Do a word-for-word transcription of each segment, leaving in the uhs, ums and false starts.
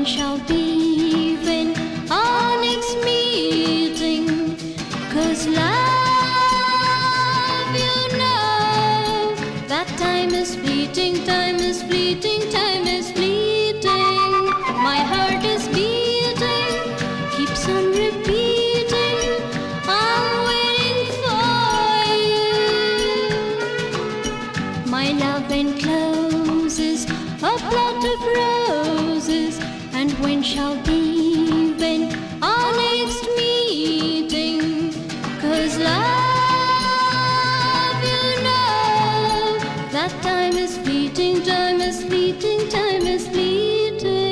shall be when our next meeting? 'Cause love, you know, that time is fleeting, time is fleeting, time is fleeting. My heart is beating, keeps on repeating, I'm waiting for you. My love encloses a plot of roses, and when shall be when our next meeting? 'Cause love, you know, that time is fleeting, time is fleeting, time is fleeting.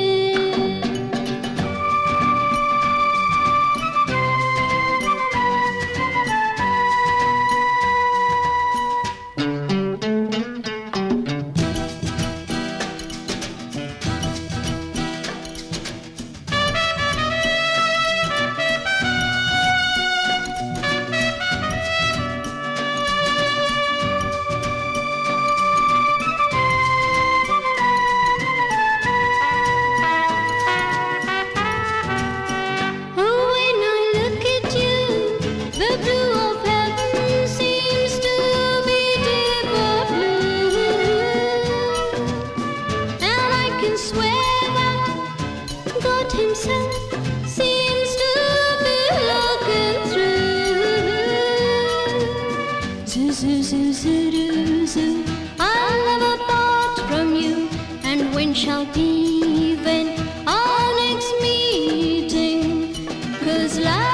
Seems to be looking through. Zoo, zoo, zoo, zoo, zoo, zoo. I'll never part from you. And when shall be when our next meeting? 'Cause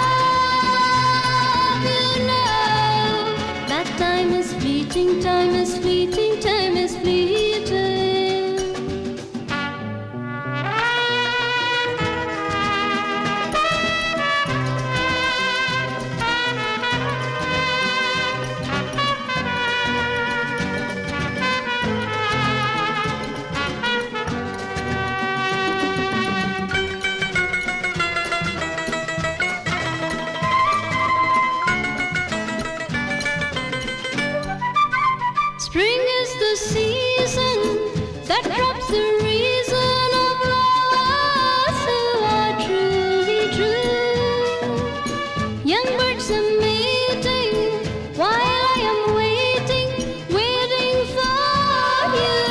love, you know, that time is fleeting, time is fleeting, time is fleeting. Spring is the season that drops the reason of lovers who are truly true. Young birds are mating while I am waiting, waiting for you.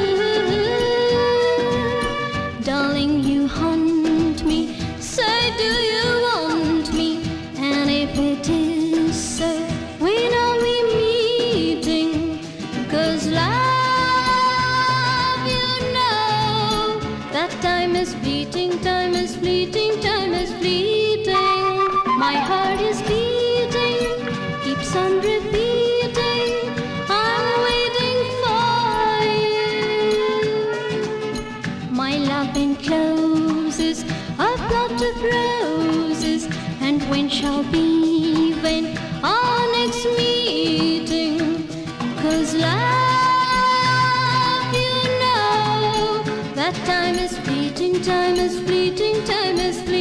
Darling, you haunt me, say do you want me? And if it is so, when are we meeting? 'Cause love, you know, that time is fleeting, time is fleeting, time is fleeting. My heart is beating, keeps on repeating, I'm waiting for you. My love encloses a plot of roses, and when shall be when our next meeting? 'Cause love, you know, that time is fleeting, time is fleeting, time is fleeting.